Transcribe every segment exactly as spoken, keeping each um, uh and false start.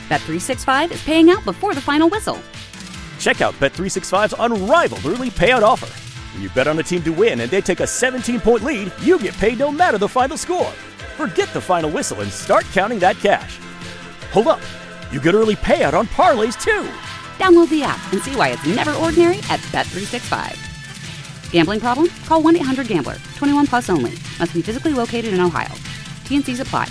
Bet three sixty-five is paying out before the final whistle. Check out Bet three sixty-five's unrivaled early payout offer. When you bet on a team to win and they take a seventeen-point lead, you get paid no matter the final score. Forget the final whistle and start counting that cash. Hold up. You get early payout on parlays, too. Download the app and see why it's never ordinary at Bet three sixty-five. Gambling problem? Call one eight hundred gambler. twenty-one plus only. Must be physically located in Ohio. T N Cs apply.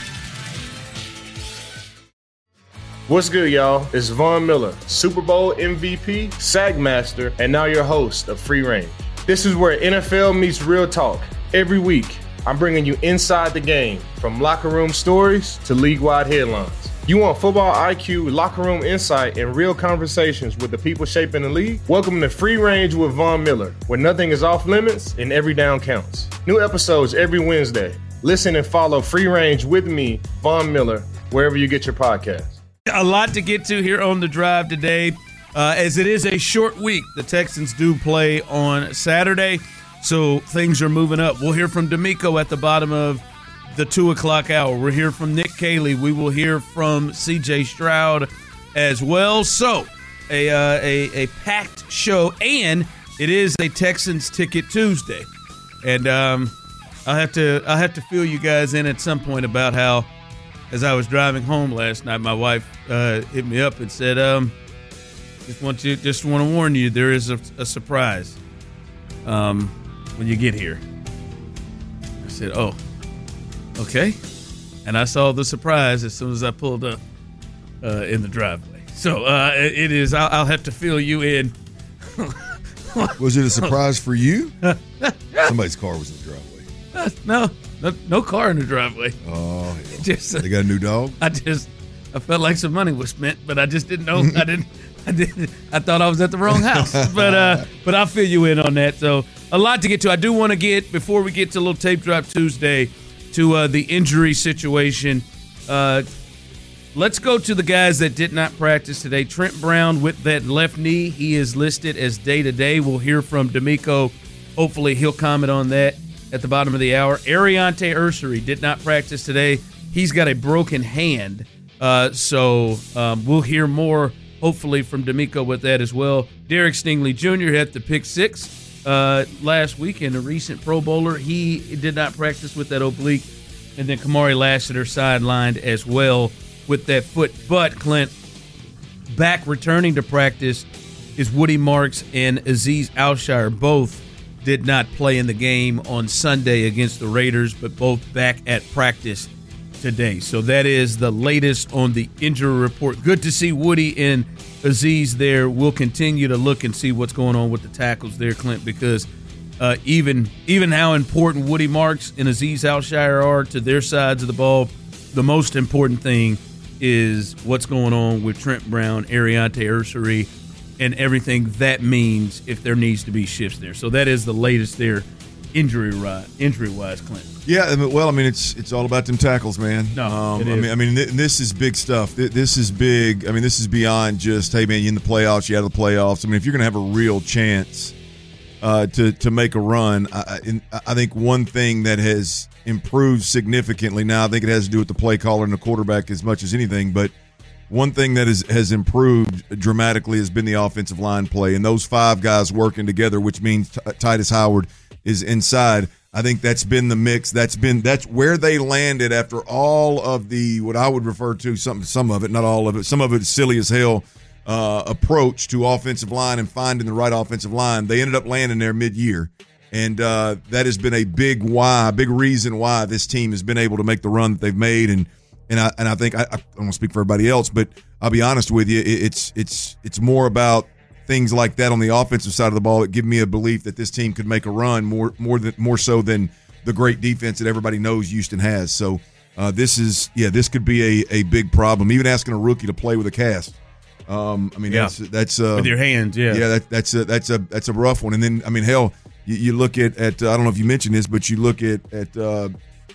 What's good, y'all? It's Von Miller, Super Bowl M V P, Sack Master, and now your host of Free Range. This is where N F L meets real talk. Every week, I'm bringing you inside the game, from locker room stories to league-wide headlines. You want football I Q, locker room insight, and real conversations with the people shaping the league? Welcome to Free Range with Von Miller, where nothing is off limits and every down counts. New episodes every Wednesday. Listen and follow Free Range with me, Von Miller, wherever you get your podcasts. A lot to get to here on The Drive today, uh, as it is a short week. The Texans do play on Saturday, so things are moving up. We'll hear from D'Amico at the bottom of the two o'clock hour. We'll hear from Nick Caley. We will hear from C J Stroud as well. So a, uh, a, a packed show, and it is a Texans Ticket Tuesday. And um, I'll have to I'll have to fill you guys in at some point about how, as I was driving home last night, my wife uh, hit me up and said, um, "Just want to just want to warn you, there is a, a surprise um, when you get here." I said, "Oh, okay," and I saw the surprise as soon as I pulled up uh, in the driveway. So uh, it is. I'll, I'll have to fill you in. Was it a surprise for you? Somebody's car was in the driveway. Uh, no, no, no car in the driveway. Oh, yeah. Just, they got a new dog? I just, I felt like some money was spent, but I just didn't know. I didn't, I didn't, I thought I was at the wrong house. But, uh, but I'll fill you in on that. So a lot to get to. I do want to get, before we get to a little Tape Drop Tuesday, to uh, the injury situation. Uh, let's go to the guys that did not practice today. Trent Brown with that left knee, he is listed as day-to-day. We'll hear from D'Amico. Hopefully he'll comment on that at the bottom of the hour. Ariante Ursery did not practice today. He's got a broken hand. Uh, so um, we'll hear more, hopefully, from D'Amico with that as well. Derek Stingley Junior had the pick six uh, last week in a recent Pro Bowler. He did not practice with that oblique. And then Kamari Lassiter sidelined as well with that foot. But, Clint, back returning to practice is Woody Marks and Azeez Al-Shaair. Both did not play in the game on Sunday against the Raiders, but both back at practice today. So that is the latest on the injury report. Good to see Woody and Azeez there. We'll continue to look and see what's going on with the tackles there, Clint, because uh, even even how important Woody Marks and Azeez Al-Shaair are to their sides of the ball, the most important thing is what's going on with Trent Brown, Ariante Ursery, and everything that means if there needs to be shifts there. So that is the latest there, injury injury wise, Clint. Yeah, well, I mean, it's it's all about them tackles, man. No, um, it I is. mean, I mean, th- this is big stuff. Th- This is big. I mean, this is beyond just, hey, man, you in the playoffs, you out of the playoffs. I mean, if you're going to have a real chance uh, to to make a run, I, I, I think one thing that has improved significantly now, I think it has to do with the play caller and the quarterback as much as anything, but one thing that is, has improved dramatically has been the offensive line play, and those five guys working together, which means T- Titus Howard is inside. I think that's been the mix. That's been that's where they landed after all of the what I would refer to some some of it, not all of it. Some of it silly as hell uh, approach to offensive line and finding the right offensive line. They ended up landing there mid-year, and uh, that has been a big why, big reason why this team has been able to make the run that they've made. And And I and I think I, I don't want to speak for everybody else, but I'll be honest with you, it, it's it's it's more about things like that on the offensive side of the ball that give me a belief that this team could make a run more more than more so than the great defense that everybody knows Houston has. So uh, this is yeah, this could be a, a big problem. Even asking a rookie to play with a cast, um, I mean yeah. that's that's uh, with your hands, yeah, yeah, that, that's a that's a that's a rough one. And then I mean, hell, you, you look at at uh, I don't know if you mentioned this, but you look at at uh,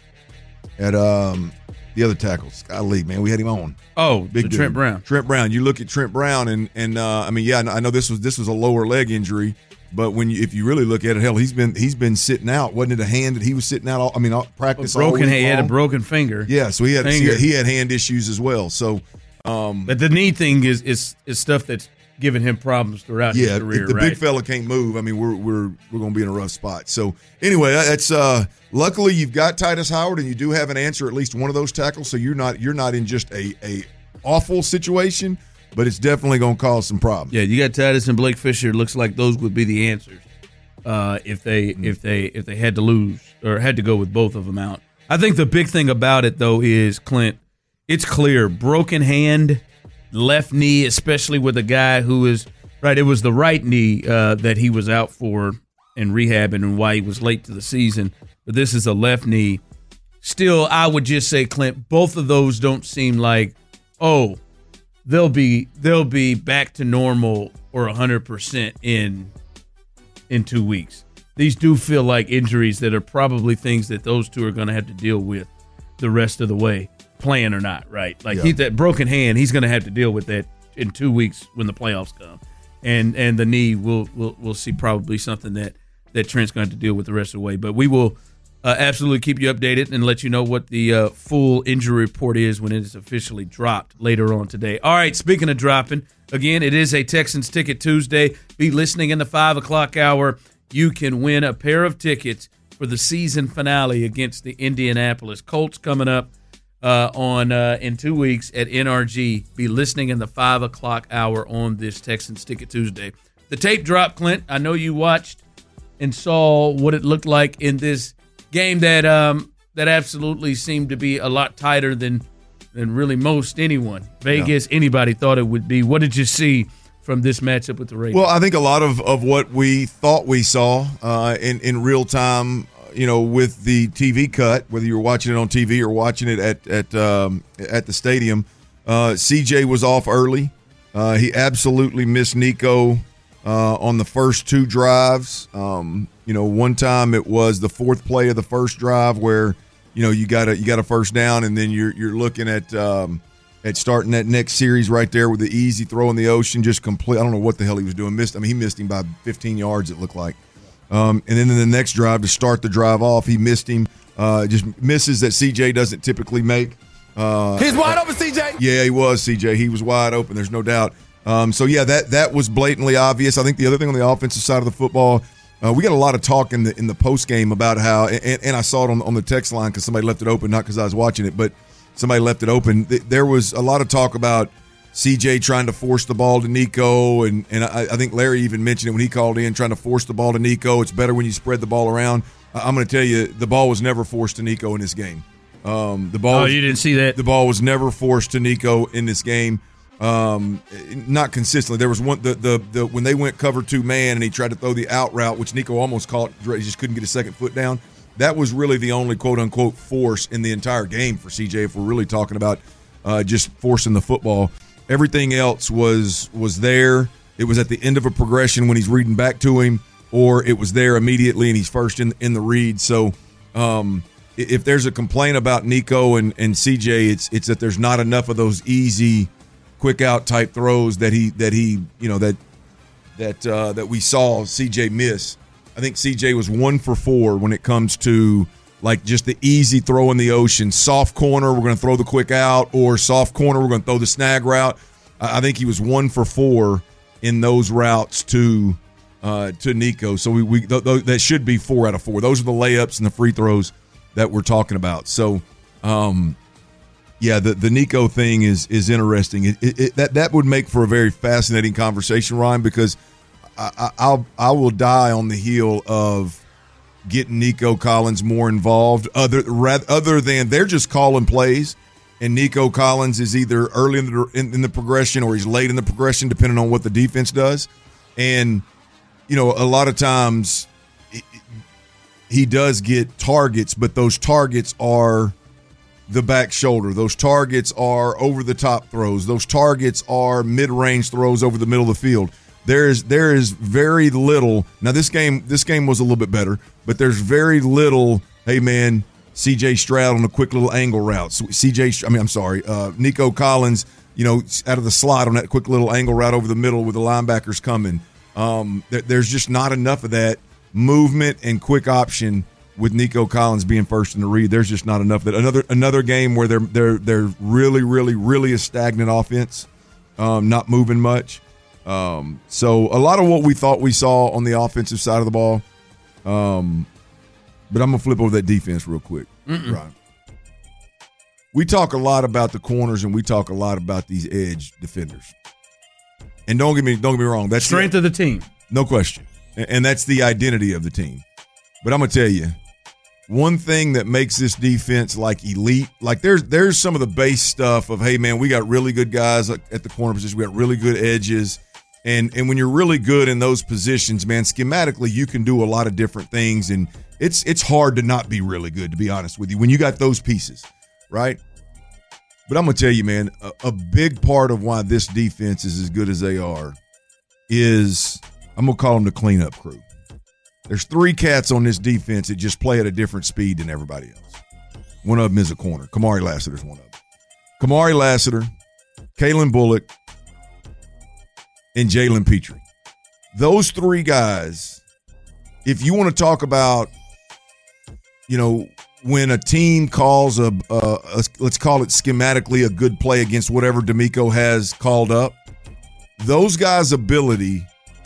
at um. the other tackles, golly, man, we had him on. Oh, big dude. Trent Brown. Trent Brown. You look at Trent Brown, and and uh, I mean, yeah, I know this was this was a lower leg injury, but when you, if you really look at it, hell, he's been he's been sitting out. Wasn't it a hand that he was sitting out? All, I mean, all, practice. A broken all hand, he had a long. broken finger. Yeah, so he had finger. he had hand issues as well. So Um, but the knee thing is is is stuff that's given him problems throughout yeah, his career. if the right? big fella can't move, I mean, we're we're we're going to be in a rough spot. So anyway, that's uh, luckily you've got Titus Howard, and you do have an answer at least one of those tackles. So you're not you're not in just a a awful situation, but it's definitely going to cause some problems. Yeah, you got Titus and Blake Fisher. It looks like those would be the answers uh, if they mm-hmm. if they if they had to lose or had to go with both of them out. I think the big thing about it though is Clint. It's clear broken hand. Left knee, especially with a guy who is right. It was the right knee uh, that he was out for and rehabbing, and why he was late to the season. But this is a left knee. Still, I would just say, Clint, both of those don't seem like, oh, they'll be they'll be back to normal or a hundred percent in in two weeks. These do feel like injuries that are probably things that those two are going to have to deal with the rest of the way. Playing or not, right? Like yeah. he, that broken hand, he's going to have to deal with that in two weeks when the playoffs come, and and the knee, we'll we'll we'll see probably something that that Trent's going to have to deal with the rest of the way. But we will uh, absolutely keep you updated and let you know what the uh, full injury report is when it is officially dropped later on today. All right, speaking of dropping, again, it is a Texans Ticket Tuesday. Be listening in the five o'clock hour. You can win a pair of tickets for the season finale against the Indianapolis Colts coming up. Uh, on uh, in two weeks at N R G. Be listening in the five o'clock hour on this Texans Ticket Tuesday. The tape drop, Clint. I know you watched and saw what it looked like in this game that um, that absolutely seemed to be a lot tighter than than really most anyone, Vegas, yeah. anybody thought it would be. What did you see from this matchup with the Ravens? Well, I think a lot of, of what we thought we saw uh, in in real time. You know, with the T V cut, whether you were watching it on T V or watching it at at um, at the stadium, uh, C J was off early. Uh, he absolutely missed Nico uh, on the first two drives. Um, you know, one time it was the fourth play of the first drive where you know you got a you got a first down, and then you're you're looking at um, at starting that next series right there with the easy throw in the ocean, just complete. I don't know what the hell he was doing. Missed. I mean, he missed him by fifteen yards. It looked like. Um, and then in the next drive to start the drive off, he missed him. Uh, just misses that C J doesn't typically make. Uh, He's wide open, C J. Yeah, he was, C J. He was wide open. There's no doubt. Um, so, yeah, that that was blatantly obvious. I think the other thing on the offensive side of the football, uh, we got a lot of talk in the in the post game about how, and, and I saw it on, on the text line because somebody left it open, not because I was watching it, but somebody left it open. There was a lot of talk about C J trying to force the ball to Nico, and, and I, I think Larry even mentioned it when he called in, trying to force the ball to Nico. It's better when you spread the ball around. I'm going to tell you, the ball was never forced to Nico in this game. Um, the ball. Oh, was, you didn't see that? The ball was never forced to Nico in this game. Um, not consistently. There was one the, the the when they went cover two man and he tried to throw the out route, which Nico almost caught. He just couldn't get his second foot down. That was really the only quote unquote force in the entire game for C J. If we're really talking about uh, just forcing the football. Everything else was was there. It was at the end of a progression when he's reading back to him, or it was there immediately and he's first in in the read. So um, if there's a complaint about Nico and, and C J, it's it's that there's not enough of those easy, quick out type throws that he that he you know that that uh, that we saw C J miss. I think C J was one for four when it comes to like just the easy throw in the ocean. Soft corner, we're going to throw the quick out, or soft corner, we're going to throw the snag route. I think he was one for four in those routes to uh, to Nico. So we, we th- th- that should be four out of four. Those are the layups and the free throws that we're talking about. So, um, yeah, the, the Nico thing is is interesting. It, it, it, that that would make for a very fascinating conversation, Ryan, because I, I, I'll I will die on the heel of getting Nico Collins more involved, other rather, other than they're just calling plays, and Nico Collins is either early in the in, in the progression or he's late in the progression, depending on what the defense does. And you know, a lot of times it, he does get targets, but those targets are the back shoulder. Those targets are over the top throws. Those targets are mid range throws over the middle of the field. There is there is very little. Now this game this game was a little bit better, but there's very little. Hey man, C J Stroud on a quick little angle route. C J, I mean I'm sorry, uh, Nico Collins. You know, out of the slot on that quick little angle route over the middle with the linebackers coming. Um, there, there's just not enough of that movement and quick option with Nico Collins being first in the read, there's just not enough. That another another game where they're they're they're really really really a stagnant offense, um, not moving much. Um, so a lot of what we thought we saw on the offensive side of the ball. Um, but I'm gonna flip over that defense real quick. Mm-mm. Right. We talk a lot about the corners and we talk a lot about these edge defenders. And don't get me don't get me wrong, that's strength the, of the team, no question, and, and that's the identity of the team. But I'm gonna tell you, one thing that makes this defense like elite, like there's there's some of the base stuff of, hey man, we got really good guys at the corner position, we got really good edges. And and when you're really good in those positions, man, schematically you can do a lot of different things, and it's it's hard to not be really good, to be honest with you, when you got those pieces, right? But I'm going to tell you, man, a, a big part of why this defense is as good as they are is, I'm going to call them the cleanup crew. There's three cats on this defense that just play at a different speed than everybody else. One of them is a corner. Kamari Lassiter's one of them. Kamari Lassiter, Kalen Bullock, and Jalen Petrie. Those three guys, if you want to talk about, you know, when a team calls a, a, a, let's call it schematically a good play against whatever D'Amico has called up, those guys' ability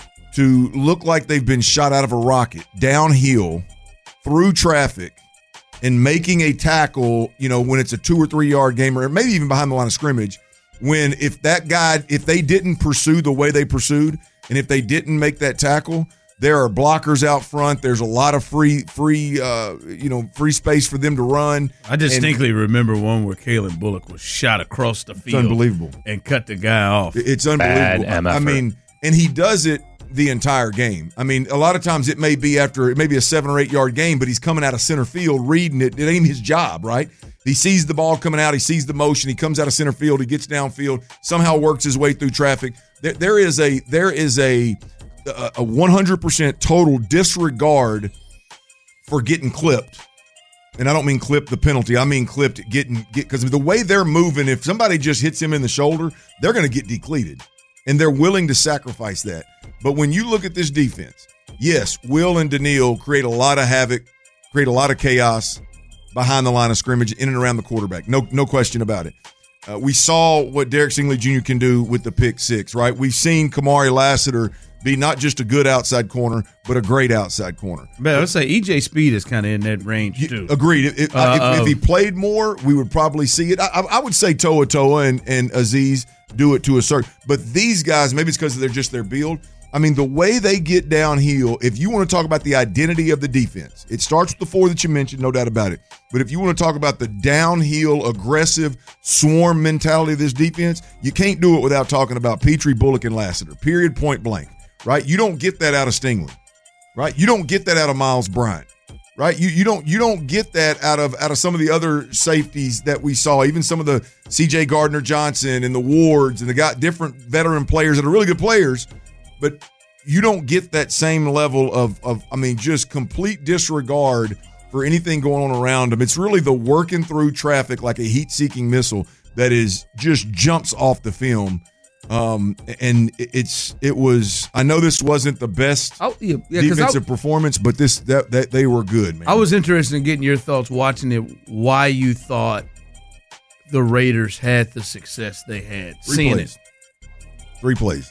to look like they've been shot out of a rocket downhill through traffic and making a tackle, you know, when it's a two or three yard game or maybe even behind the line of scrimmage, when if that guy, if they didn't pursue the way they pursued and if they didn't make that tackle, there are blockers out front. There's a lot of free, free, uh, you know, free space for them to run. I distinctly and, remember one where Kalen Bullock was shot across the field. It's unbelievable. And cut the guy off. It's unbelievable. Bad I mean, and he does it the entire game. I mean, a lot of times it may be after it may be a seven or eight yard game, but he's coming out of center field reading it. It ain't his job, right? He sees the ball coming out. He sees the motion. He comes out of center field. He gets downfield. Somehow works his way through traffic. There, there is a there is a a one hundred percent total disregard for getting clipped. And I don't mean clipped the penalty. I mean clipped getting get because the way they're moving, if somebody just hits him in the shoulder, they're going to get decleated. And they're willing to sacrifice that. But when you look at this defense, yes, Will and Daniil create a lot of havoc, create a lot of chaos behind the line of scrimmage, in and around the quarterback. No, no question about it. Uh, we saw what Derek Stingley Junior can do with the pick six, right? We've seen Kamari Lassiter be not just a good outside corner, but a great outside corner. But let's say E J Speed is kind of in that range too. Agreed. If, uh, if, if he played more, we would probably see it. I, I would say Toa Toa and, and Aziz do it to a certain. But these guys, maybe it's because they're just their build. I mean, the way they get downhill, if you want to talk about the identity of the defense, it starts with the four that you mentioned, no doubt about it. But if you want to talk about the downhill, aggressive swarm mentality of this defense, you can't do it without talking about Petrie, Bullock, and Lassiter, period, point blank, right? You don't get that out of Stingley, right? You don't get that out of Miles Bryant, right? You you don't you don't get that out of out of some of the other safeties that we saw, even some of the C J Gardner-Johnson and the Wards and the got different veteran players that are really good players. But you don't get that same level of, of, I mean, just complete disregard for anything going on around them. It's really the working through traffic like a heat-seeking missile that is just jumps off the film. Um, and it's it was. I know this wasn't the best oh, yeah, yeah, defensive I, performance, but this that, that they were good, man. I was interested in getting your thoughts watching it. Why you thought the Raiders had the success they had, Three seeing plays. it. Three plays.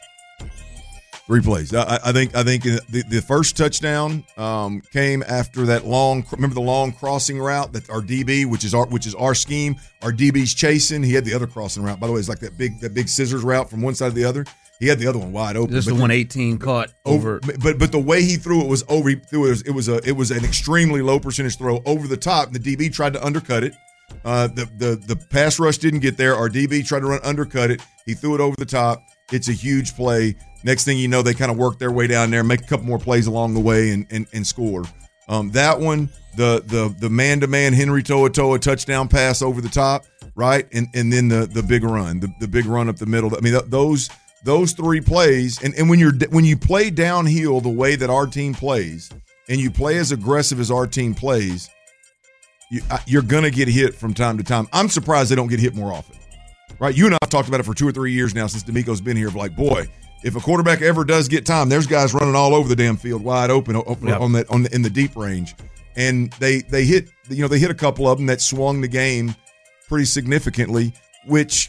Three plays. I, I think. I think the, the first touchdown um, came after that long. Remember the long crossing route that our D B, which is our which is our scheme, our D B's chasing. He had the other crossing route. By the way, it's like that big that big scissors route from one side to the other. He had the other one wide open. Just the one eighteen caught over. over. But but the way he threw it was over. He threw it. Was, it was a it was an extremely low percentage throw over the top. The D B tried to undercut it. Uh, the the the pass rush didn't get there. Our D B tried to run undercut it. He threw it over the top. It's a huge play. Next thing you know, they kind of work their way down there, make a couple more plays along the way, and and, and score. Um, that one, the the the man-to-man Henry Toa Toa touchdown pass over the top, right, and and then the the big run, the, the big run up the middle. I mean, th- those those three plays, and, and when you're when you play downhill the way that our team plays, and you play as aggressive as our team plays, you, you're gonna get hit from time to time. I'm surprised they don't get hit more often, right? You and I have talked about it for two or three years now since D'Amico's been here. But like, boy. If a quarterback ever does get time, there's guys running all over the damn field, wide open, open yep. on that on the, in the deep range. and they they hit you know they hit a couple of them that swung the game pretty significantly, which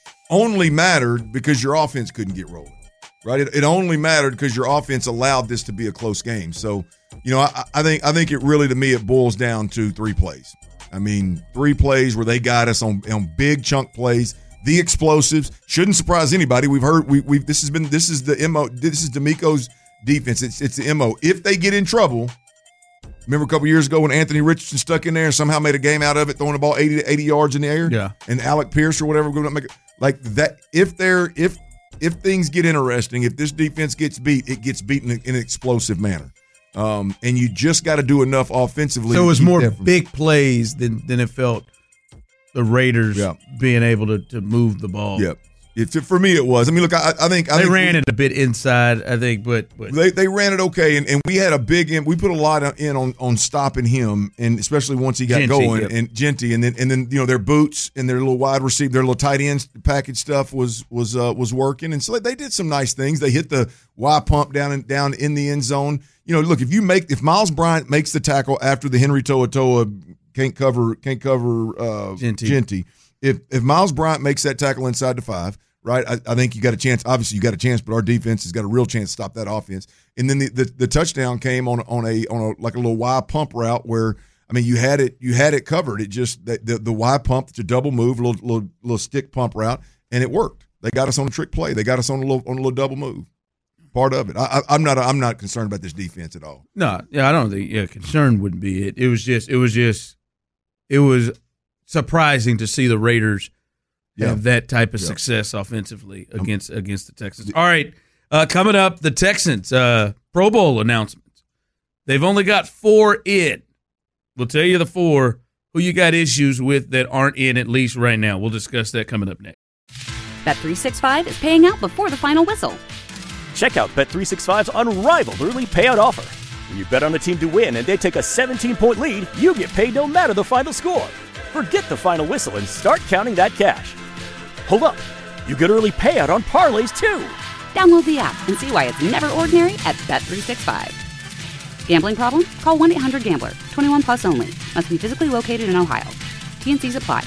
only mattered because your offense couldn't get rolling. Right, it, it only mattered because your offense allowed this to be a close game. So, you know, I, I think I think it really, to me, it boils down to three plays. I mean, three plays where they got us on, on big chunk plays. The explosives shouldn't surprise anybody. We've heard we we this has been this is the M O. This is D'Amico's defense. It's it's the M O. If they get in trouble, remember a couple years ago when Anthony Richardson stuck in there and somehow made a game out of it, throwing the ball eighty to eighty yards in the air. Yeah, and Alec Pierce or whatever going to make it like that. If they're if If things get interesting, if this defense gets beat, it gets beaten in, in an explosive manner. Um, and you just got to do enough offensively. So it was more from- big plays than, than it felt the Raiders yeah. being able to, to move the ball. Yep. It, for me, it was. I mean, look, I, I think I they think ran we, it a bit inside, I think, but, but they they ran it okay, and, and we had a big – we put a lot in on, on stopping him, and especially once he got Genty, going, yep. and Genty, and then and then you know their boots and their little wide receiver, their little tight end package stuff was was uh, was working, and so they did some nice things. They hit the Y pump down in, down in the end zone. You know, look, if you make if Miles Bryant makes the tackle after the Henry To'oTo'o can't cover can't cover uh, Genty. Genty, if if Miles Bryant makes that tackle inside the five. Right, I, I think you got a chance. Obviously, you got a chance, but our defense has got a real chance to stop that offense. And then the, the, the touchdown came on on a on a like a little Y pump route where I mean you had it you had it covered. It just the the, the Y pump, it's a double move, little little little stick pump route, and it worked. They got us on a trick play. They got us on a little on a little double move. Part of it. I, I, I'm not I'm not concerned about this defense at all. No, yeah, I don't think yeah, concern wouldn't be it. It was just it was just it was surprising to see the Raiders Yeah. have that type of Yeah. success offensively against against the Texans. All right, uh, coming up, the Texans uh, Pro Bowl announcements. They've only got four in. We'll tell you the four who you got issues with that aren't in at least right now. We'll discuss that coming up next. Bet three sixty-five is paying out before the final whistle. Check out Bet three sixty-five's unrivaled early payout offer. When you bet on a team to win and they take a seventeen-point lead, you get paid no matter the final score. Forget the final whistle and start counting that cash. Hold up. You get early payout on parlays, too. Download the app and see why it's never ordinary at Bet three sixty-five. Gambling problem? Call one eight hundred gambler. twenty-one plus only. Must be physically located in Ohio. T N Cs apply.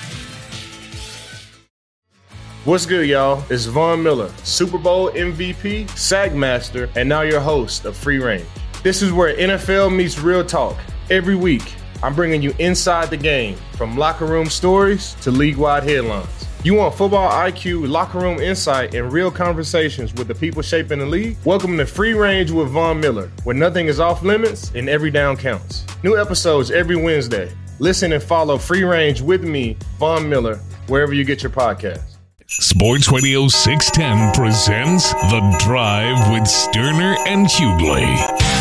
What's good, y'all? It's Von Miller, Super Bowl M V P, Sag Master, and now your host of Free Range. This is where N F L meets real talk. Every week, I'm bringing you inside the game, from locker room stories to league-wide headlines. You want football I Q, locker room insight, and real conversations with the people shaping the league? Welcome to Free Range with Von Miller, where nothing is off limits and every down counts. New episodes every Wednesday. Listen and follow Free Range with me, Von Miller, wherever you get your podcasts. Sports Radio six ten presents The Drive with Sterner and Hughley.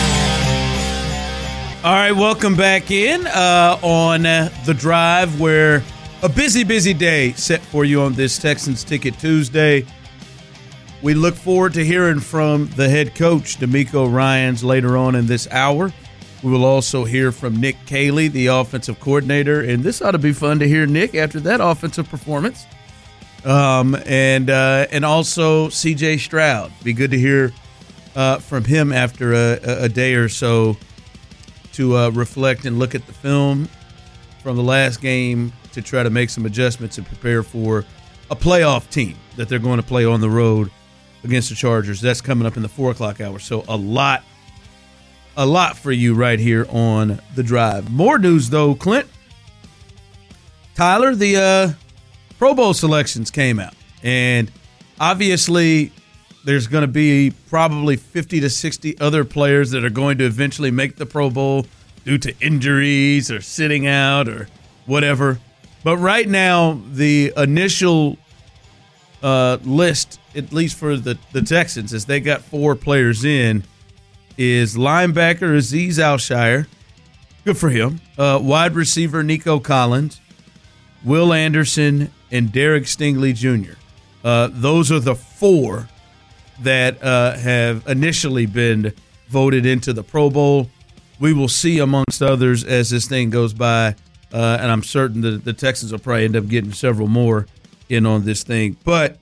All right, welcome back in uh, on uh, The Drive, where a busy, busy day set for you on this Texans Ticket Tuesday. We look forward to hearing from the head coach, D'Amico Ryans, later on in this hour. We will also hear from Nick Caley, the offensive coordinator, and this ought to be fun to hear Nick after that offensive performance. Um, and uh, and also C J Stroud. Be good to hear uh, from him after a, a day or so to uh, reflect and look at the film from the last game to try to make some adjustments and prepare for a playoff team that they're going to play on the road against the Chargers. That's coming up in the four o'clock hour. So a lot, a lot for you right here on The Drive. More news, though, Clint. Tyler, the uh, Pro Bowl selections came out. And obviously there's going to be probably fifty to sixty other players that are going to eventually make the Pro Bowl due to injuries or sitting out or whatever. But right now, the initial uh, list, at least for the, the Texans, as they got four players in, is linebacker Azeez Al-Shaair. Good for him. Uh, wide receiver Nico Collins, Will Anderson, and Derek Stingley Junior Uh, those are the four that uh, have initially been voted into the Pro Bowl. We will see amongst others as this thing goes by, uh, and I'm certain that the Texans will probably end up getting several more in on this thing. But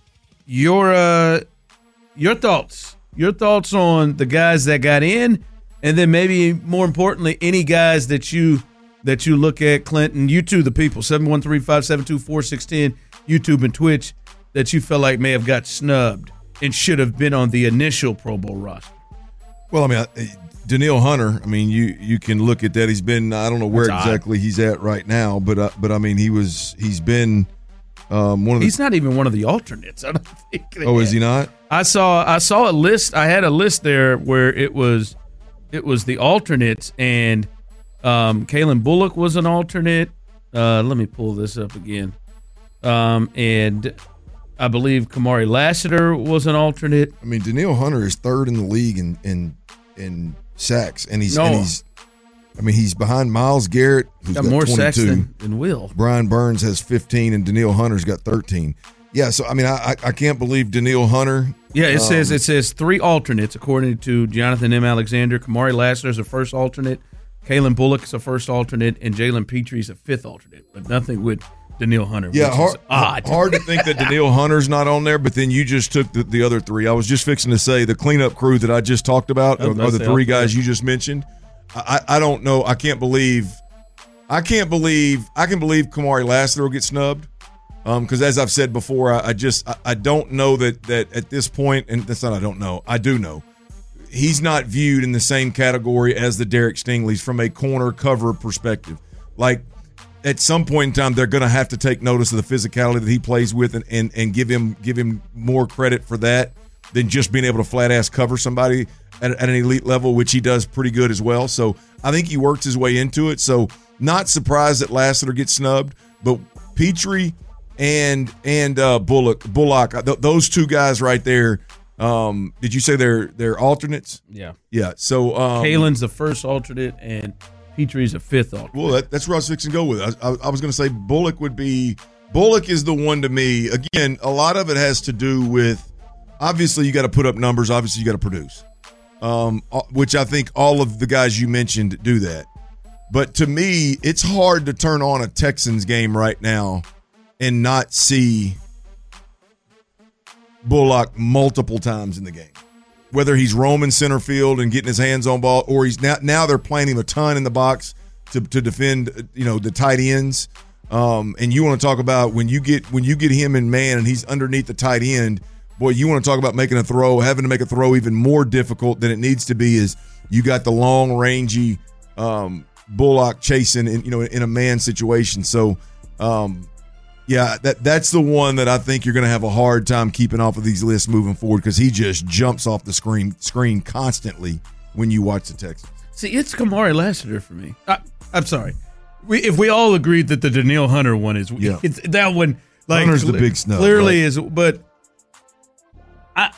your uh, your thoughts, your thoughts on the guys that got in and then maybe more importantly, any guys that you that you look at, Clinton, you two, the people, seven one three, five seven two, four six one zero, YouTube and Twitch, that you felt like may have got snubbed and should have been on the initial Pro Bowl roster. Well, I mean, I, Danielle Hunter, I mean, you you can look at that. He's been, I don't know where That's exactly odd. he's at right now, but uh, but I mean, he was he's been um, one of the. He's not even one of the alternates. I don't think. Oh, is he not? I saw I saw a list. I had a list there where it was it was the alternates, and um, Kalen Bullock was an alternate. Uh, let me pull this up again. Um, and I believe Kamari Lassiter was an alternate. I mean, Danielle Hunter is third in the league in in, in sacks, and he's No. and he's. I mean, he's behind Myles Garrett, who's Got got, more twenty-two. sacks than, than Will. Brian Burns has fifteen, and Danielle Hunter's got thirteen. Yeah, so I mean, I I can't believe Danielle Hunter. Yeah, it um, says it says three alternates according to Jonathan M. Alexander. Kamari Lassiter is a first alternate, Kalen Bullock is a first alternate, and Jalen Petrie is a fifth alternate, but nothing with Danielle Hunter. Yeah, which hard, is odd. hard to think that Danielle Hunter's not on there, but then you just took the, the other three. I was just fixing to say the cleanup crew that I just talked about I was are, about are the to say, three okay. guys you just mentioned. I, I don't know. I can't believe. I can't believe. I can believe Kamari Lassiter will get snubbed. Because um, as I've said before, I, I just I, I don't know that that at this point, and that's not I don't know. I do know he's not viewed in the same category as the Derek Stingleys from a corner cover perspective. Like at some point in time, they're going to have to take notice of the physicality that he plays with, and, and and give him give him more credit for that than just being able to flat ass cover somebody at, at an elite level, which he does pretty good as well. So I think he works his way into it. So not surprised that Lassiter gets snubbed, but Petrie and and uh, Bullock, Bullock, th- those two guys right there. Um, did you say they're they're alternates? Yeah. Yeah. So um, Kalen's the first alternate, and Petrie's a fifth alternate. well, that, that's where I was fixing to go with. I, I, I was going to say Bullock would be Bullock is the one to me. Again, a lot of it has to do with obviously you got to put up numbers. Obviously you got to produce, um, which I think all of the guys you mentioned do that. But to me, it's hard to turn on a Texans game right now and not see Bullock multiple times in the game. Whether he's roaming center field and getting his hands on ball, or he's now now they're playing him a ton in the box to to defend, you know, the tight ends. Um, and you want to talk about when you get when you get him in man and he's underneath the tight end, boy, you want to talk about making a throw, having to make a throw even more difficult than it needs to be. Is you got the long rangy um, Bullock chasing, in, you know, in a man situation. So. Um, Yeah, that that's the one that I think you're going to have a hard time keeping off of these lists moving forward because he just jumps off the screen screen constantly when you watch the Texans. See, it's Kamari Lassiter for me. I, I'm sorry. We, if we all agreed that the Danielle Hunter one is, Yeah. it's, that one, like Hunter's the big snub, clearly right? is. But I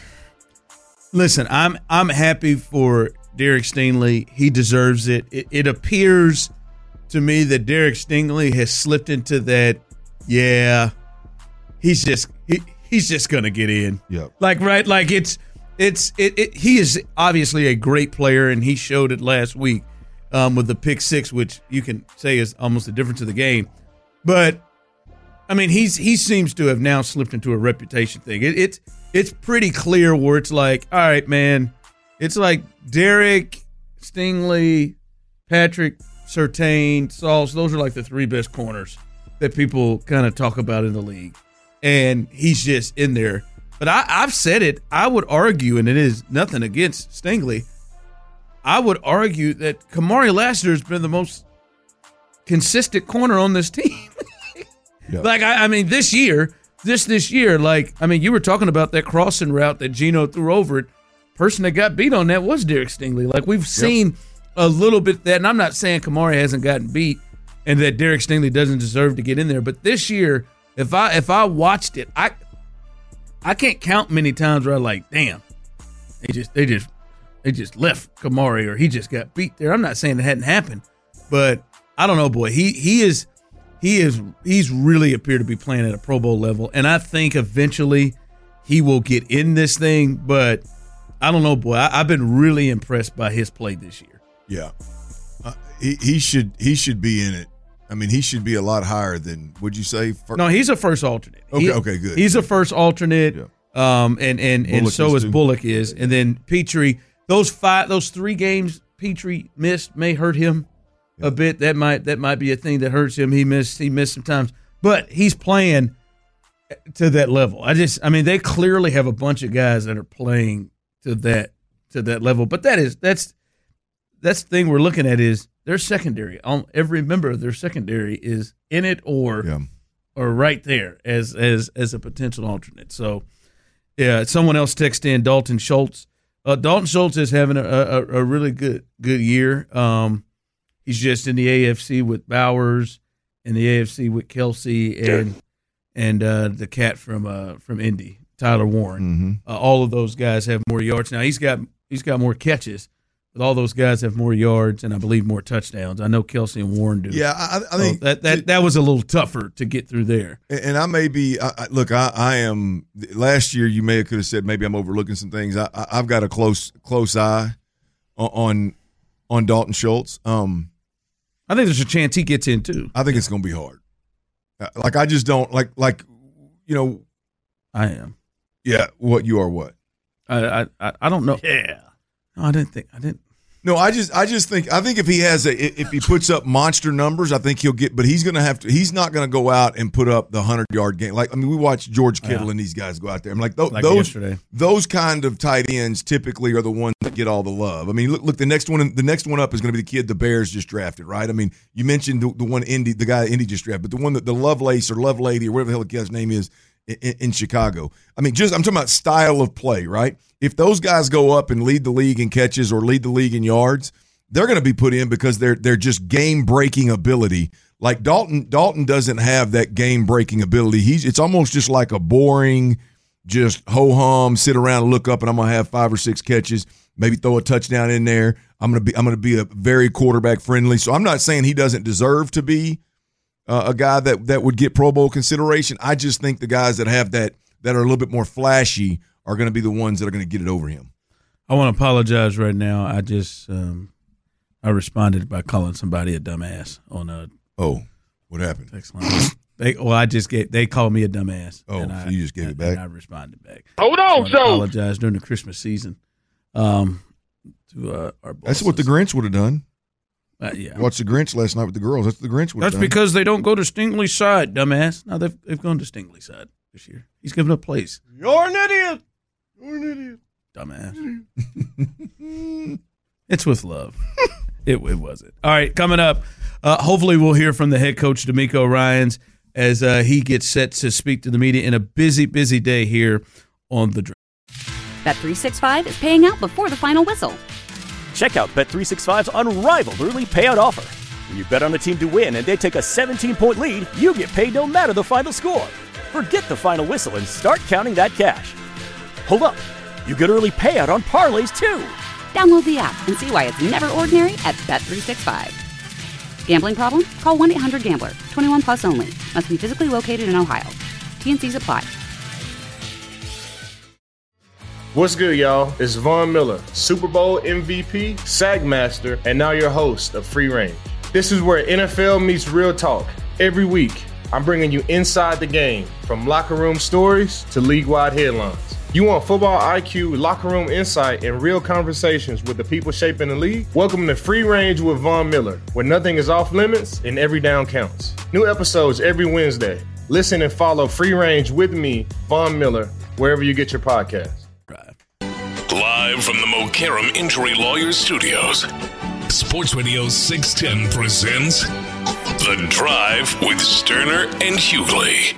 listen. I'm I'm happy for Derek Stingley. He deserves it. It, it appears to me that Derek Stingley has slipped into that. Yeah, he's just he, he's just gonna get in. Yeah, like right, like it's it's it, it. He is obviously a great player, and he showed it last week um, with the pick six, which you can say is almost the difference of the game. But I mean, he's he seems to have now slipped into a reputation thing. It, it's it's pretty clear where it's like, all right, man, it's like Derek Stingley, Patrick Surtain, Sauls. Those are like the three best corners that people kind of talk about in the league. And he's just in there. But I, I've said it. I would argue, and it is nothing against Stingley, I would argue that Kamari Lassiter has been the most consistent corner on this team. yeah. Like, I, I mean, this year, this this year, like, I mean, you were talking about that crossing route that Geno threw over it. Person that got beat on that was Derek Stingley. Like, we've seen yep. a little bit of that, and I'm not saying Kamari hasn't gotten beat, and that Derek Stingley doesn't deserve to get in there. But this year, if I if I watched it, I I can't count many times where I'm like, damn, they just they just they just left Kamari or he just got beat there. I'm not saying it hadn't happened, but I don't know, boy. He he is he is he's really appeared to be playing at a Pro Bowl level, and I think eventually he will get in this thing. But I don't know, boy. I, I've been really impressed by his play this year. Yeah, uh, he he should he should be in it. I mean, he should be a lot higher than, would you say? First? No, he's a first alternate. Okay, he, okay, good. He's a first alternate, yeah. um, and and, and so is too. Bullock is. And then Petrie, those five, those three games Petrie missed may hurt him yeah. a bit. That might that might be a thing that hurts him. He missed he missed sometimes, but he's playing to that level. I just, I mean, they clearly have a bunch of guys that are playing to that to that level. But that is that's that's the thing we're looking at is their secondary. Every member of their secondary is in it or yeah. or right there as as as a potential alternate. So, yeah, someone else texted in Dalton Schultz. Uh, Dalton Schultz is having a, a, a really good good year. Um, he's just in the A F C with Bowers, in the A F C with Kelsey, and yeah. and uh, the cat from uh, from Indy, Tyler Warren. Mm-hmm. Uh, all of those guys have more yards. Now he's got he's got more catches, but all those guys have more yards and I believe more touchdowns. I know Kelsey and Warren do. Yeah, I, I think so that that that was a little tougher to get through there. And I may be I, look. I, I am. Last year, you may have could have said maybe I'm overlooking some things. I, I, I've got a close close eye on on Dalton Schultz. Um, I think there's a chance he gets in too. I think it's going to be hard. Like I just don't like like you know. I am. Yeah. What you are? What? I I I don't know. Yeah. No, I didn't think I didn't. No, I just I just think I think if he has a if he puts up monster numbers, I think he'll get. But he's going to have to. He's not going to go out and put up the hundred yard game. Like I mean, we watch George Kittle yeah. and these guys go out there. I'm like, th- like those yesterday. those kind of tight ends typically are the ones that get all the love. I mean, look, look the next one the next one up is going to be the kid the Bears just drafted, right? I mean, you mentioned the, the one Indy, the guy Indy just drafted, but the one that the Lovelace or Lovelady or whatever the hell the guy's name is in, in Chicago. I mean, just I'm talking about style of play, right? If those guys go up and lead the league in catches or lead the league in yards, they're going to be put in because they're they're just game-breaking ability. Like Dalton Dalton doesn't have that game-breaking ability. He's it's almost just like a boring, just ho-hum, sit around and look up and I'm going to have five or six catches, maybe throw a touchdown in there. I'm going to be I'm going to be a very quarterback friendly. So I'm not saying he doesn't deserve to be uh, a guy that that would get Pro Bowl consideration. I just think the guys that have that that are a little bit more flashy are going to be the ones that are going to get it over him. I want to apologize right now. I just um, I responded by calling somebody a dumbass on a oh, what happened? Text line. They well, I just get they called me a dumbass. Oh, and so I, you just gave and, it back. And I responded back. Hold on, so Joe. I apologize during the Christmas season. Um, to uh, our bosses. That's what the Grinch would have done. Uh, yeah, watched the Grinch last night with the girls. That's what the Grinch would have done. That's because they don't go to Stingley's side, dumbass. No, they've they've gone to Stingley's side this year. He's given up plays. You're an idiot. You're an idiot. Dumbass. It's with love. it, it wasn't. All right, coming up, uh, hopefully we'll hear from the head coach, D'Amico Ryans, as uh, he gets set to speak to the media in a busy, busy day here on The Drive. Bet three sixty-five is paying out before the final whistle. Check out Bet three sixty-five's unrivaled early payout offer. When you bet on a team to win and they take a seventeen-point lead, you get paid no matter the final score. Forget the final whistle and start counting that cash. Hold up. You get early payout on parlays, too. Download the app and see why it's never ordinary at Bet three sixty-five. Gambling problem? Call one eight hundred gambler. twenty-one plus only. Must be physically located in Ohio. T N Cs apply. What's good, y'all? It's Von Miller, Super Bowl M V P, Sack Master, and now your host of Free Range. This is where N F L meets real talk. Every week, I'm bringing you inside the game, from locker room stories to league-wide headlines. You want football I Q, locker room insight, and real conversations with the people shaping the league? Welcome to Free Range with Von Miller, where nothing is off limits and every down counts. New episodes every Wednesday. Listen and follow Free Range with me, Von Miller, wherever you get your podcasts. Live from the Mokaram Injury Lawyers Studios, Sports Radio six ten presents The Drive with Sterner and Hughley.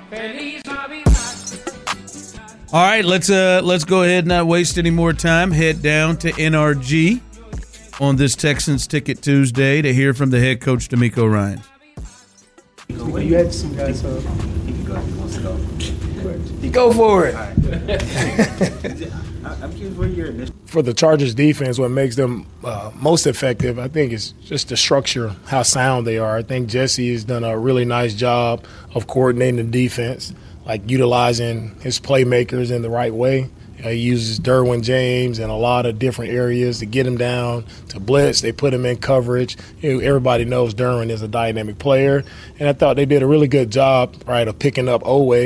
All right, let's uh let's go ahead and not waste any more time. Head down to N R G on this Texans Ticket Tuesday to hear from the head coach, D'Amico Ryans. You had some guys. Uh, Go for it. For the Chargers defense, what makes them uh, most effective, I think, is just the structure, how sound they are. I think Jesse has done a really nice job of coordinating the defense, like utilizing his playmakers in the right way. Uh, he uses Derwin James in a lot of different areas to get him down, to blitz. They put him in coverage. You know, everybody knows Derwin is a dynamic player. And I thought they did a really good job, right, of picking up Owe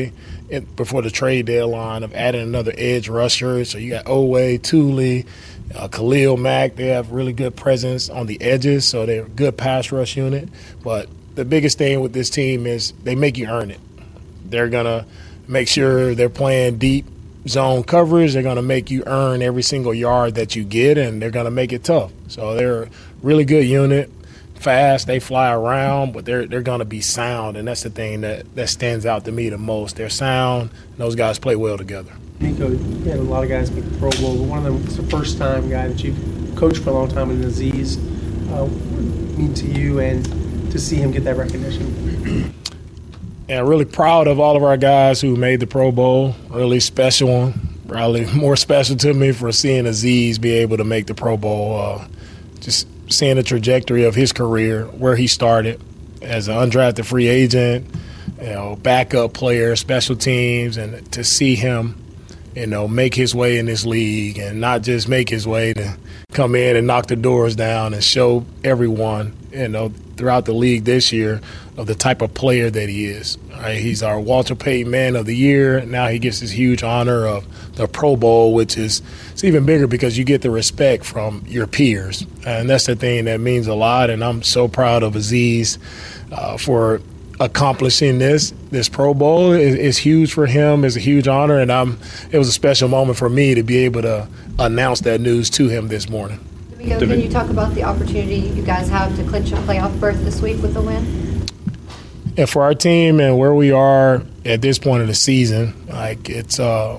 in, before the trade deadline of adding another edge rusher. So you got Owe, Thule, uh, Khalil Mack. They have really good presence on the edges, so they're a good pass rush unit. But the biggest thing with this team is they make you earn it. They're going to make sure they're playing deep zone coverage. They're going to make you earn every single yard that you get, and they're going to make it tough. So they're a really good unit, fast. They fly around, but they're they're going to be sound, and that's the thing that, that stands out to me the most. They're sound, and those guys play well together. Nico, you had a lot of guys make the Pro Bowl, but one of them was the first-time guy that you coached for a long time with Azeez. Uh, what did it mean to you and to see him get that recognition? And really proud of all of our guys who made the Pro Bowl. Really special one. Probably more special to me for seeing Azeez be able to make the Pro Bowl. Uh, just seeing the trajectory of his career, where he started as an undrafted free agent, you know, backup player, special teams, and to see him, you know, make his way in this league and not just make his way to come in and knock the doors down and show everyone, you know, throughout the league this year of the type of player that he is. Right? He's our Walter Payton Man of the Year. Now he gets this huge honor of the Pro Bowl, which is it's even bigger because you get the respect from your peers. And that's the thing that means a lot, and I'm so proud of Azeez uh, for accomplishing this. This Pro Bowl is, is huge for him. It's a huge honor, and I'm, it was a special moment for me to be able to announce that news to him this morning. Can you talk about the opportunity you guys have to clinch a playoff berth this week with the win? And for our team and where we are at this point of the season, like it's uh,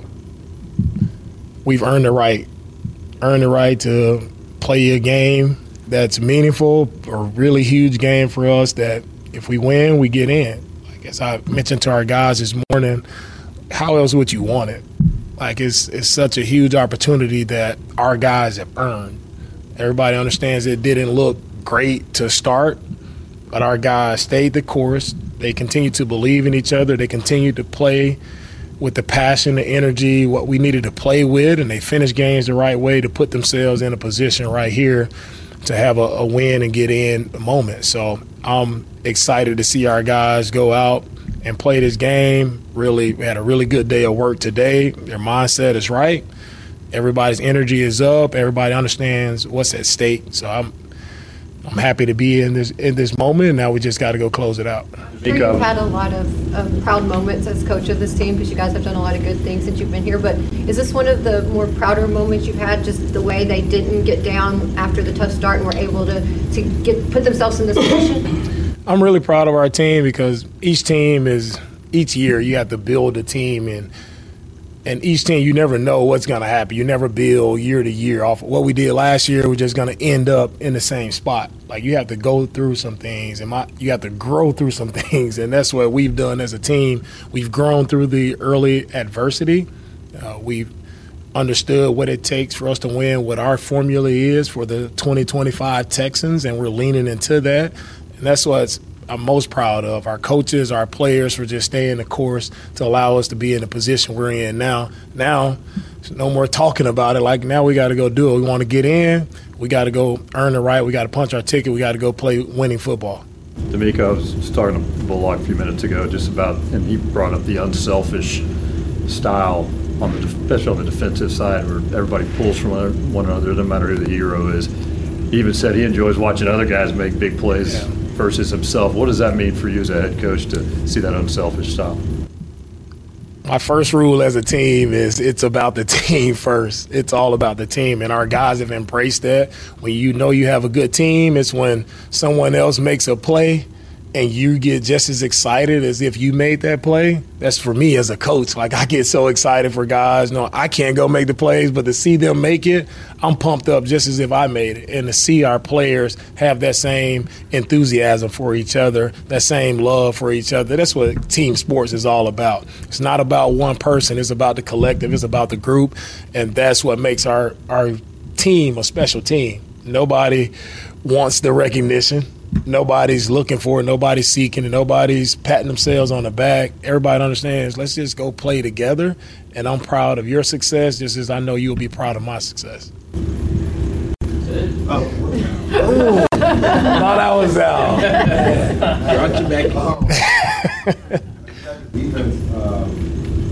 we've earned the right, earned the right to play a game that's meaningful, a really huge game for us that if we win, we get in. Like as I mentioned to our guys this morning, how else would you want it? Like it's it's such a huge opportunity that our guys have earned. Everybody understands it didn't look great to start, but our guys stayed the course. They continued to believe in each other. They continued to play with the passion, the energy, what we needed to play with, and they finished games the right way to put themselves in a position right here to have a, a win and get in the moment. So I'm excited to see our guys go out and play this game. Really had a really good day of work today. Their mindset is right. Everybody's energy is up. Everybody understands what's at stake. So I'm I'm happy to be in this in this moment, and now we just got to go close it out. Sure, you've had a lot of, of proud moments as coach of this team because you guys have done a lot of good things since you've been here. But is this one of the more prouder moments you've had, just the way they didn't get down after the tough start and were able to, to get put themselves in this position? I'm really proud of our team because each team is – each year you have to build a team, and and each team you never know what's going to happen. You never build year to year off of what we did last year. We're just going to end up in the same spot. Like you have to go through some things, and my, you have to grow through some things, and that's what we've done as a team. We've grown through the early adversity. Uh, we've understood what it takes for us to win, what our formula is for the twenty twenty-five Texans, and we're leaning into that. And that's what I'm most proud of. Our coaches, our players for just staying the course to allow us to be in the position we're in now. Now, there's no more talking about it. Like now we got to go do it. We want to get in. We got to go earn the right. We got to punch our ticket. We got to go play winning football. D'Amico, I was just talking to Bullock a few minutes ago just about, and he brought up the unselfish style on the, especially on the defensive side where everybody pulls from one another, no matter who the hero is. He even said he enjoys watching other guys make big plays yeah. versus himself. What does that mean for you as a head coach to see that unselfish style? My first rule as a team is it's about the team first. It's all about the team, and our guys have embraced that. When you know you have a good team, it's when someone else makes a play and you get just as excited as if you made that play. That's for me as a coach. Like, I get so excited for guys. No, I can't go make the plays, but to see them make it, I'm pumped up just as if I made it. And to see our players have that same enthusiasm for each other, that same love for each other, that's what team sports is all about. It's not about one person. It's about the collective. It's about the group. And that's what makes our, our team a special team. Nobody wants the recognition. Nobody's looking for it. Nobody's seeking it. Nobody's patting themselves on the back. Everybody understands, let's just go play together. And I'm proud of your success just as I know you'll be proud of my success. Oh. Ooh. Thought I was out. Brought you back. Defense, um,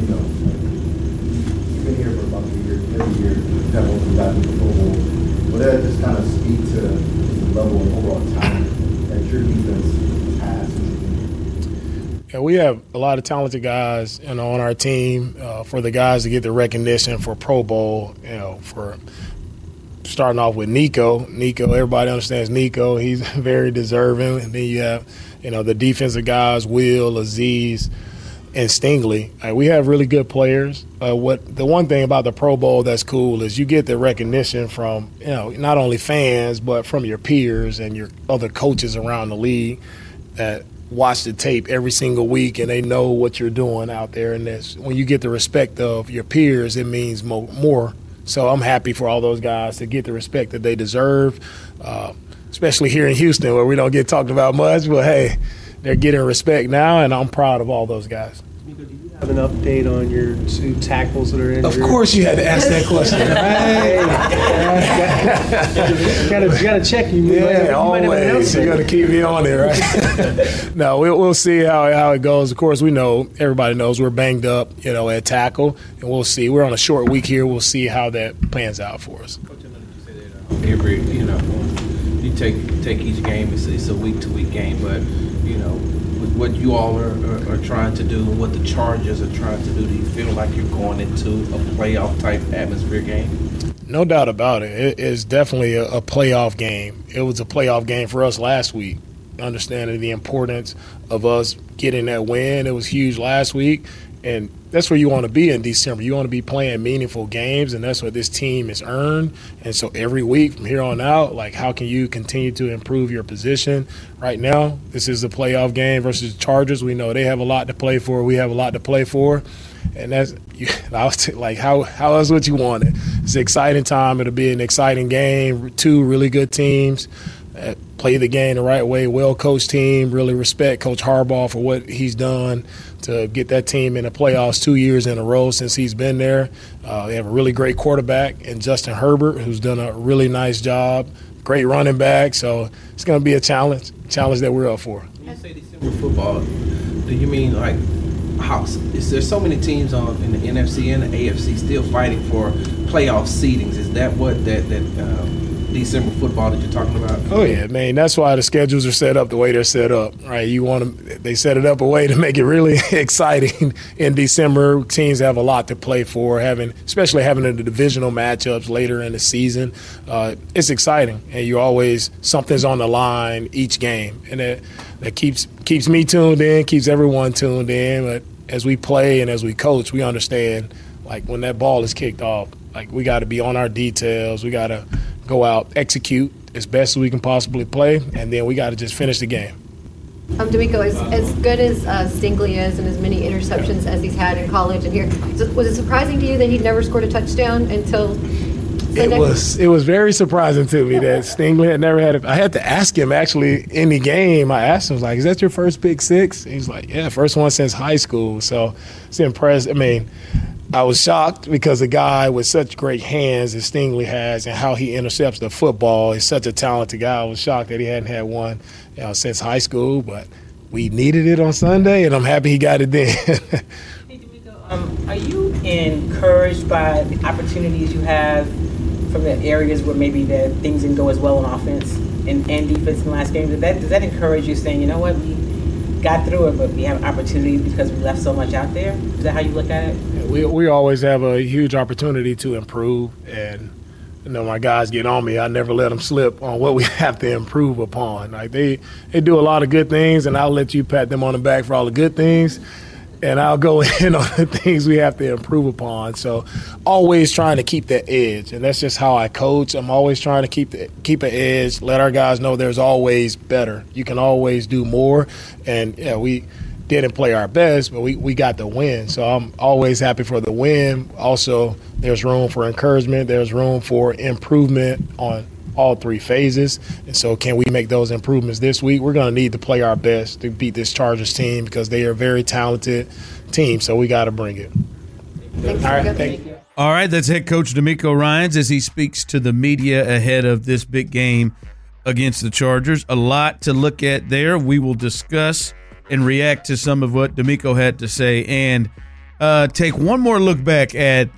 every year have opened back in the Pro Bowl. Will that just kind of speak to the level of overall talent that your defense has? Yeah, we have a lot of talented guys, you know, on our team. Uh, for the guys to get the recognition for Pro Bowl, you know, for starting off with Nico. Nico, everybody understands Nico. He's very deserving. And then you have, you know, the defensive guys, Will, Aziz, and Stingley. Like, we have really good players. Uh, what the one thing about the Pro Bowl that's cool is you get the recognition from, you know, not only fans but from your peers and your other coaches around the league that watch the tape every single week and they know what you're doing out there. And that's, when you get the respect of your peers, it means mo- more. So I'm happy for all those guys to get the respect that they deserve, uh, especially here in Houston where we don't get talked about much. But, hey, they're getting respect now, and I'm proud of all those guys. Have an update on your two tackles that are injured? Of course you had to ask that question. Hey, gotta, gotta check you. you Yeah, might, always. You got to keep me on there, right? No, we'll, we'll see how, how it goes. Of course, we know, everybody knows we're banged up, you know, at tackle, and we'll see. We're on a short week here. We'll see how that plans out for us. Every, you know, you take take each game, it's, it's a week-to-week game, but, you know, with what you all are, are, are trying to do and what the Chargers are trying to do, do you feel like you're going into a playoff-type atmosphere game? No doubt about it. It is definitely a, a playoff game. It was a playoff game for us last week, understanding the importance of us getting that win. It was huge last week, and that's where you want to be in December. You want to be playing meaningful games, and that's what this team has earned. And so every week from here on out, like, how can you continue to improve your position? Right now, this is a playoff game versus the Chargers. We know they have a lot to play for. We have a lot to play for. And that's I was like, how how else would you want it? It's an exciting time. It'll be an exciting game. Two really good teams. Uh, play the game the right way. Well-coached team. Really respect Coach Harbaugh for what he's done to get that team in the playoffs two years in a row since he's been there. Uh, they have a really great quarterback in Justin Herbert, who's done a really nice job. Great running back. So it's going to be a challenge, challenge that we're up for. When you say December football, do you mean like how is there so many teams on in the N F C and the A F C still fighting for playoff seedings? Is that what that that um, December football that you're talking about? Oh yeah, man. That's why the schedules are set up the way they're set up, right? You want them, they set it up a way to make it really exciting in December. Teams have a lot to play for, having especially having the divisional matchups later in the season. Uh, it's exciting, and you always something's on the line each game, and it that keeps keeps me tuned in, keeps everyone tuned in. But as we play and as we coach, we understand, like, when that ball is kicked off, like, we got to be on our details. We got to go out, execute as best as we can possibly play, and then we got to just finish the game. Um, D'Amico, as, as good as uh, Stingley is and as many interceptions as he's had in college and here, was it surprising to you that he'd never scored a touchdown until Sunday? It was it was very surprising to me that Stingley had never had a – I had to ask him, actually, in the game. I asked him, like, is that your first pick six? He's like, yeah, first one since high school. So it's impressed. I mean – I was shocked because a guy with such great hands as Stingley has and how he intercepts the football is such a talented guy. I was shocked that he hadn't had one, you know, since high school, but we needed it on Sunday, and I'm happy he got it then. Hey, D'Amico, um, are you encouraged by the opportunities you have from the areas where maybe that things didn't go as well on offense and, and defense in the last game? Does that, does that encourage you, saying, you know what, we got through it, but we have opportunities because we left so much out there? Is that how you look at it? We we always have a huge opportunity to improve, and you know, my guys get on me. I never let them slip on what we have to improve upon. Like they they do a lot of good things, and I'll let you pat them on the back for all the good things, and I'll go in on the things we have to improve upon. So always trying to keep that edge, and that's just how I coach. I'm always trying to keep the, keep an edge, let our guys know there's always better. You can always do more, and yeah, we didn't play our best, but we, we got the win. So I'm always happy for the win. Also, there's room for encouragement. There's room for improvement on all three phases. And so can we make those improvements this week? We're going to need to play our best to beat this Chargers team because they are a very talented team, so we got to bring it. Thanks. All right, thank you. All right, that's head coach D'Amico Ryans as he speaks to the media ahead of this big game against the Chargers. A lot to look at there. We will discuss and react to some of what D'Amico had to say and uh, take one more look back at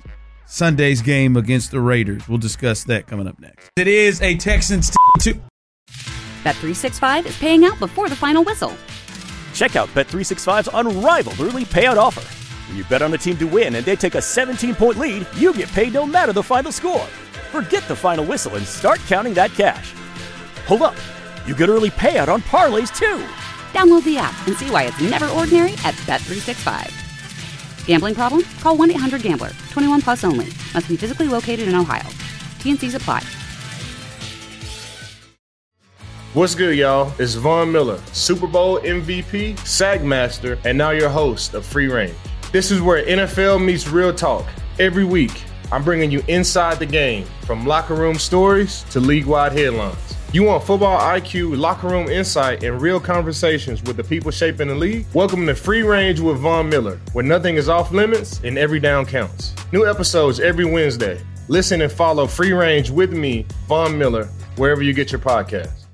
Sunday's game against the Raiders. We'll discuss that coming up next. It is a Texans two. Bet three sixty-five is paying out before the final whistle. Check out Bet three sixty-five's unrivaled early payout offer. When you bet on a team to win and they take a seventeen-point lead, you get paid no matter the final score. Forget the final whistle and start counting that cash. Hold up. You get early payout on parlays, too. Download the app and see why it's never ordinary at Bet three sixty-five. Gambling problem? Call one eight hundred gambler. twenty-one plus only. Must be physically located in Ohio. T N Cs apply. What's good, y'all? It's Von Miller, Super Bowl M V P, Sag Master, and now your host of Free Range. This is where N F L meets real talk. Every week, I'm bringing you inside the game, from locker room stories to league-wide headlines. You want football I Q, locker room insight, and real conversations with the people shaping the league? Welcome to Free Range with Von Miller, where nothing is off limits and every down counts. New episodes every Wednesday. Listen and follow Free Range with me, Von Miller, wherever you get your podcasts.